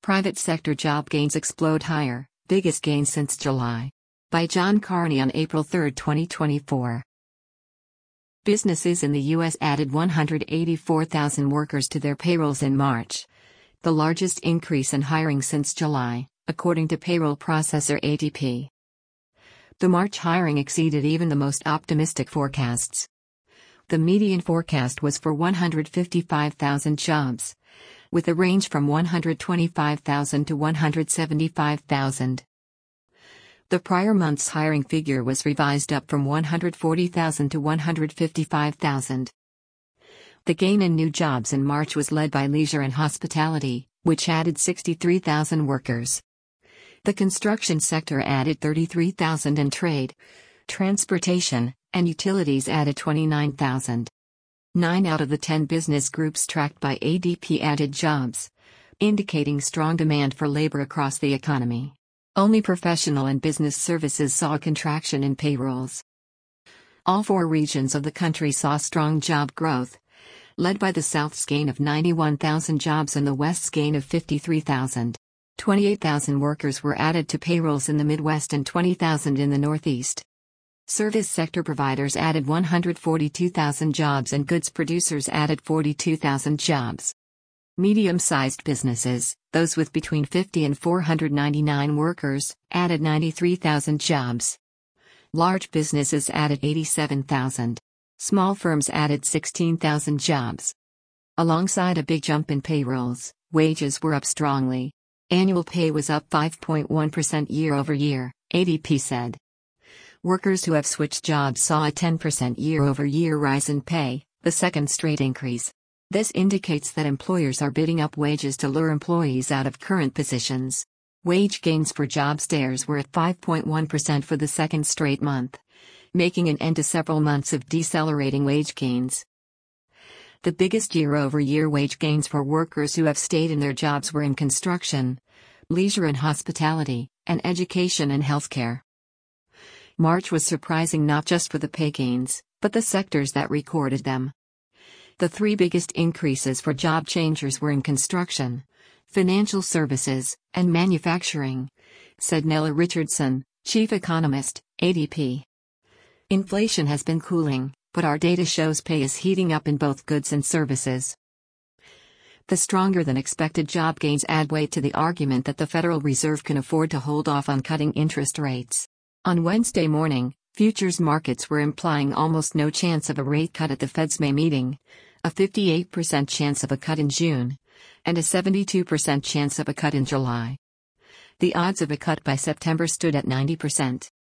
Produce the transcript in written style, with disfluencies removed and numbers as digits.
Private sector job gains explode higher, biggest gain since July. By John Carney on April 3, 2024. Businesses in the U.S. added 184,000 workers to their payrolls in March, the largest increase in hiring since July, according to payroll processor ADP. The March hiring exceeded even the most optimistic forecasts. The median forecast was for 155,000 jobs, with a range from 125,000 to 175,000. The prior month's hiring figure was revised up from 140,000 to 155,000. The gain in new jobs in March was led by leisure and hospitality, which added 63,000 workers. The construction sector added 33,000 and trade, transportation, and utilities added 29,000. 9 out of the 10 business groups tracked by ADP added jobs, indicating strong demand for labor across the economy. Only professional and business services saw a contraction in payrolls. All 4 regions of the country saw strong job growth, led by the South's gain of 91,000 jobs and the West's gain of 53,000. 28,000 workers were added to payrolls in the Midwest and 20,000 in the Northeast. Service sector providers added 142,000 jobs and goods producers added 42,000 jobs. Medium-sized businesses, those with between 50 and 499 workers, added 93,000 jobs. Large businesses added 87,000. Small firms added 16,000 jobs. Alongside a big jump in payrolls, wages were up strongly. Annual pay was up 5.1% year-over-year, ADP said. Workers who have switched jobs saw a 10% year-over-year rise in pay, the second straight increase. This indicates that employers are bidding up wages to lure employees out of current positions. Wage gains for job stayers were at 5.1% for the second straight month, making an end to several months of decelerating wage gains. The biggest year-over-year wage gains for workers who have stayed in their jobs were in construction, leisure and hospitality, and education and healthcare. March was surprising not just for the pay gains, but the sectors that recorded them. The 3 biggest increases for job changers were in construction, financial services, and manufacturing, said Nella Richardson, chief economist, ADP. Inflation has been cooling, but our data shows pay is heating up in both goods and services. The stronger-than-expected job gains add weight to the argument that the Federal Reserve can afford to hold off on cutting interest rates. On Wednesday morning, futures markets were implying almost no chance of a rate cut at the Fed's May meeting, a 58% chance of a cut in June, and a 72% chance of a cut in July. The odds of a cut by September stood at 90%.